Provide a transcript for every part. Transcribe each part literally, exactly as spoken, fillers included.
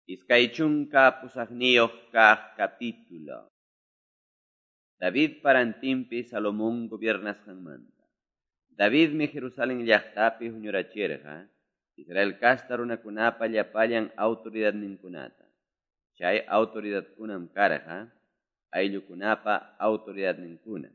Iskaychunka pusaqniyuq kaq capítulo. David parantimpi Salomón gobiernasqanmanta. Davidmi Jerusalén llaqtapi huñurachirqa, Israel kasta runakunapa llapallan autoridad ninkunata. Chay autoridad kunam karqa, ayllukunapa autoridad ninkuna.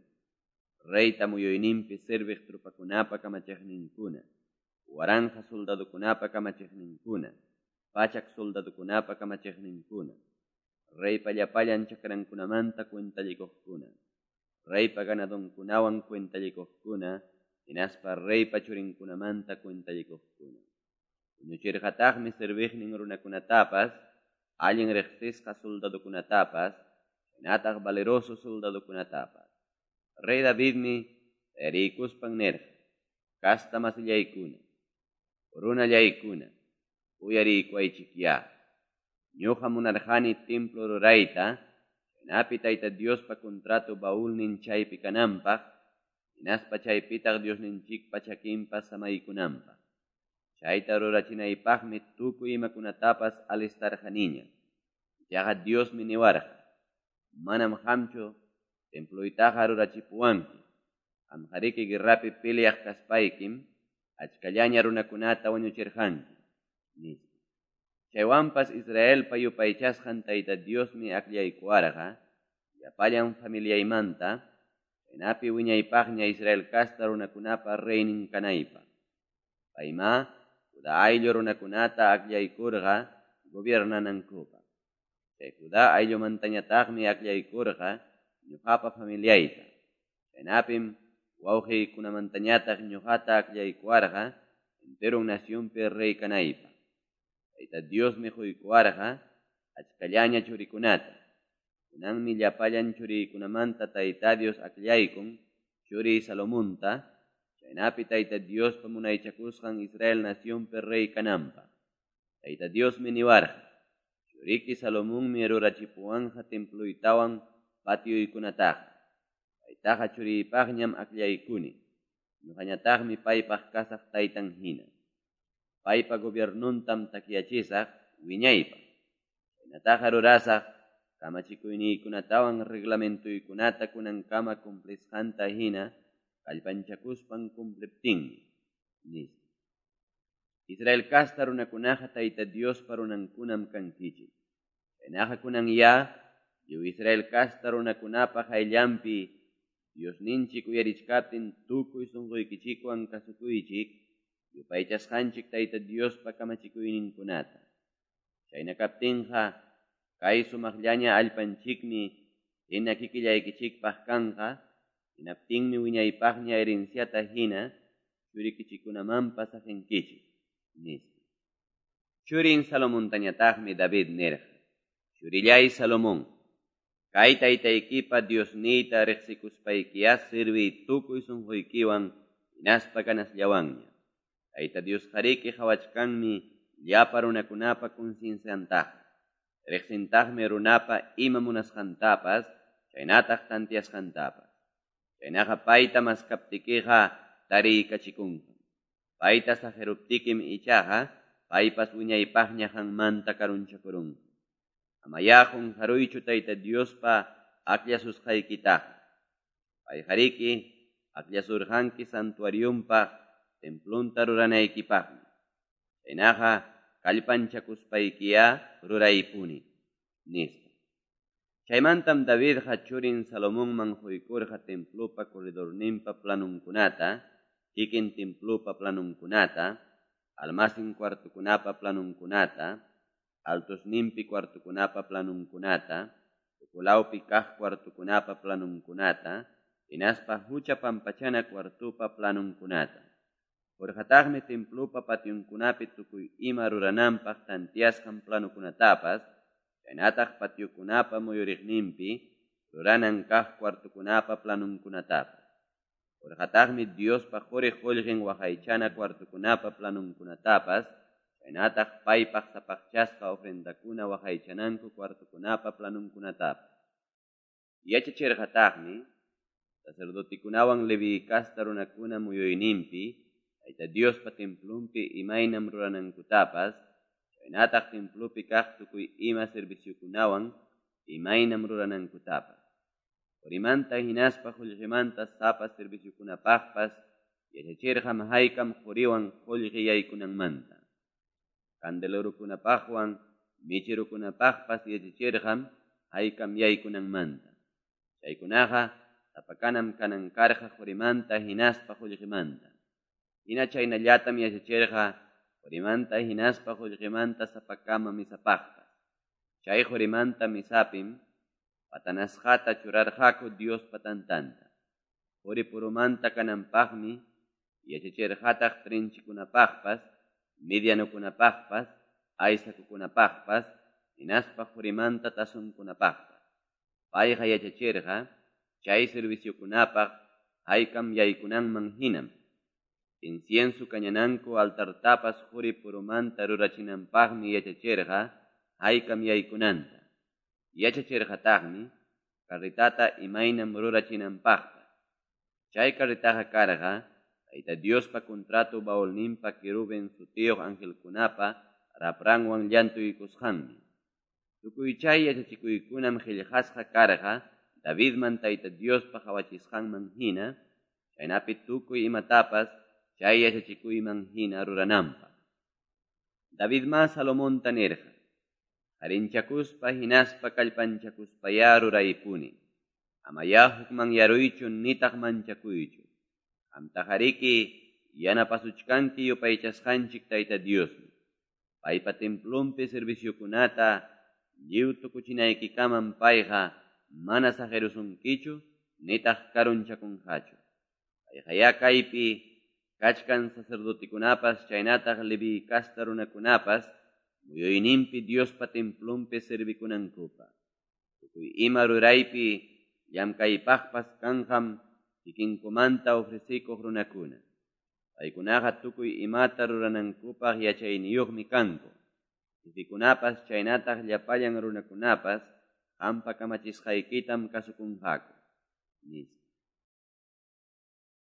Reyta muyuyninpi sirviq trupakunapa kamachiqninkuna. Waranja soldadukunapa kamachiqninkuna. Pachak soldadukunapa kamachiqninkuna. Reypa llapallan chakrankunamanta cuentalikuqkuna. Reypa ganadonkunawan cuentalikuqkuna. Hinaspa reypa churinkunamanta cuentalikuqkuna. Ñuchirqataqmi sirviqnin runakunatapas, allin riqsisqa soldadukunatapas, hinataq valeroso soldadukunatapas. Rey Davidmi tayariykuspan nirqa, kasta masillaykuna, runallaykuna, uyariykuaychikya. Ñuqa munarqani templo rurayta, hinapi Tayta Diospa contrato baulnin chaypi kananpaq, hinaspa chaypitaq Diosninchikpa chakinpa samaykunanpaq. Chayta rurachinaypaqmi tukuy imakunatapas alistarqaniña. Yaqa Diosmi niwarqa, manam qamchu temploytaqa rurachipuwanki. Qamqariki guerrapi peleaq kaspaykim, achkallaña runakunata wañuchirqanki, nispa. Chaywanpas Israelpa yupaychasqan Tayta Diosmi aqllaykuwarqa, llapallan familiaymanta, chaynapi wiñaypaqña Israel kasta runakunapa reynin kanaypaq. Payma, Judá ayllu runakunata aqllaykurqa, gobiernanankupaq. Chay Judá ayllumantañataqmi aqllaykurqa, ñuqapa familiayta. Chaynapim, wawqiykunamantañataq ñuqata aqllaykuwarqa, enterun nacionpi rey kanaypaq. Tayta Diosmi quykuwarqa, achkallaña churikunata. Kunanmi llapallan churiykunamanta Tayta Dios aqllaykun, churi Salomonta, chaynapi Tayta Diospa munaychakusqan Israel nacionpi rey kananpaq. Tayta Diosmi niwarqa, churiki Salomonmi rurachipuwanqa temploytawan patioykunataqa. Paytaqa churiypaqñam aqllaykuni. Ñuqañataqmi paypaq kasaq taytan hina. Paypa gobiernuntam takyachisaq wiñaypaq. Chaynataqa rurasaq kamachikuyniykunatawan reglamentuykunata kunankama cumplisqanta hina kallpanchakuspan cumpliptinmi, nispa. Israel kasta runakunaqa Tayta Diospa runankunam kankichik. Chaynaqa kunan ya, yu Israel kasta runakunapaq ayllampi Diosninchik uyarichkaptin tukuy sunquykichikwan kasukuychik, yupaychasqanchik Tayta Diospa kamachikuyninkunata. Chayna kaptinqa, kay sumaqllaña allpanchikmi hina kikillaykichikpaq kanqa, hinaptinmi wiñaypaqña herenciata hina churikichikunamanpas saqinkichik, nispa. Churin Salomontañataqmi David nirqa, churillay Salomón, kay taytaykipa Diosniyta riqsikuspaykiya sirviy tukuy sunquykiwan hinaspa ganasllawanña. Tayta Dios qariki qhawachkanmi llapa runakunapa conscienciantaqa. Riqsintaqmi runapa ima munasqantapas, chaynataq tantiasqantapas. Chaynaqa payta maskaptikiqa tariykachikunqam. Payta sajeruptikim ichaqa, paypas wiñaypaqña hanmanta karunchakurunqam. Amayaqun haruychu Tayta Diospa aqllasusqaykitaqa. Pay qariki aqllasurqanki santuariumpaq templunta ruranaykipaqmi. Chaynaqa kallpanchakuspaykiya ruraypuni, nispa. Chaymantam Davidqa churin Salomonman quykurqa templupa corredorninpa planunkunata, kikin templupa planunkunata, almacen cuartukunapa planunkunata, altosninpi cuartukunapa planunkunata, ukulawpi kaq cuartukunapa planunkunata, hinaspa hucha pampachana cuartupa planunkunata. Urqataqmi templupa patiunkunapi tukuy ima rurananpaq tantiasqan planukunatapas, chaynataq patiukunapa muyuriqninpi ruranan kaq cuartukunapa planunkunatapas. Urqataqmi Diospa quriq qullqin waqaychana cuartukunapa planunkunatapas, chaynataq paypaq sapaqchasqa ofrendakuna waqaychananku cuartukunapa planunkunatapas. Yachachirqataqmi sacerdotikunawan Levi kasta runakuna muyuyninpi Tayta Diospa templumpi imaynam ruranankutapas, chaynataq templopi kaq tukuy ima serviciukunawan imaynam ruranankutapas. Qurimanta hinaspa qullqimanta sapa serviciukunapaqpas yachachirqam haykam quriwan qullqi yaykunanmanta. Candelerokunapaqwan michirukunapaqpas yachachirqam haykam yaykunanmanta. Chaykunaqa tapakanam kanankarqa qurimanta hinaspa qullqimanta. Hina chaynallatam yachachirqa qurimanta hinaspa qullqimanta sapakama misapaqpas. Chay qurimanta misapim patanasqata churarqaku Dios patantanta. Quri purumanta kananpaqmi yachachirqataq trinchikunapaqpas, medianukunapaqpas, aysakukunapaqpas, hinaspa qurimanta tasunkunapaqpas. Payqa yachachirqa chay serviciukunapaq haykam yaykunanman hinam. Inciensu kañananku altartapas quri purumanta rurachinanpaqmi yachachirqa haykam yaykunanta. Yachachirqataqmi carritata imaynam rurachinanpaqpas. Chay carritaqa karqa Tayta Diospa contrato baulninpa querubin sutiyuq angelkunapa rapranwan llantuykusqanmi. Tukuy chay yachachikuykunam qillqasqa karqa Davidman Tayta Diospa qawachisqanman hina, chaynapi tukuy imatapas chay yachachikuyman hina rurananpaq. Davidma Salomonta nirqa, harinchakuspa hinaspa kallpanchakuspaya ruraypuni. Amaya hukman yaruychu nitaq manchakuychu. Qamtajariki yanapasuchkanki yupaychasqanchik Tayta Diosmi. Paypa templumpi serviciukunata lliw tukuchinaykikaman payqa mana sajerusunkichu nitaq karunchakunqachu. Payqa ya kaypi kachkan sacerdotikunapas chaynataq Levi kasta runakunapas muyuyninpi Diospa templumpi servikunankupa. Tukuy ima ruraypi llamkaypaqpas kanqam kikinkumanta ofrecikuq runakuna. Paykunaqa tukuy imata ruranankupaq yachayniyuqmi kanku. Pipikunapas chaynataq llapallan runakunapas qampa kamachisqaykitam kasukunqaku. Nispa.